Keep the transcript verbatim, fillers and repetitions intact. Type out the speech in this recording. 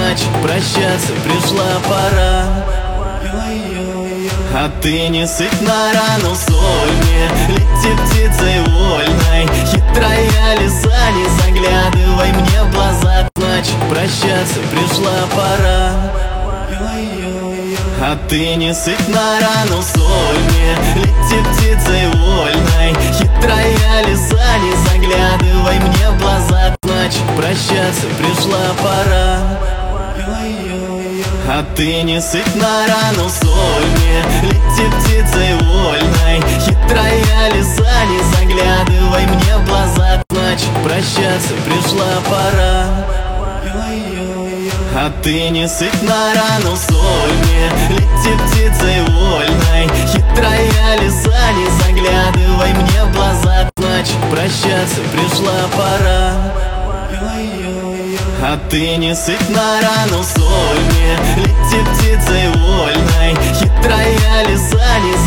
значит прощаться пришла пора. А ты не сыпь на рану соль мне, лети птицей вольной. Хитрая лиса, не заглядывай мне в глаза, значит прощаться пришла пора. А ты не сыпь на рану соль мне, лети птицей вольной. Хитрая лиса, не заглядывай мне в глаза, значит прощаться пришла пора. А ты не сыпь на рану соль мне, лети птицей вольной. Хитрая лиса, не заглядывай мне в глаза, значит прощаться пришла пора. А ты не сыпь на рану соль мне, лети птицей вольной. Хитрая лиса, не заглядывай мне в глаза, значит прощаться пришла пора. А ты не сыпь на рану соль мне, лети птицей вольной. Хитрая лиса, не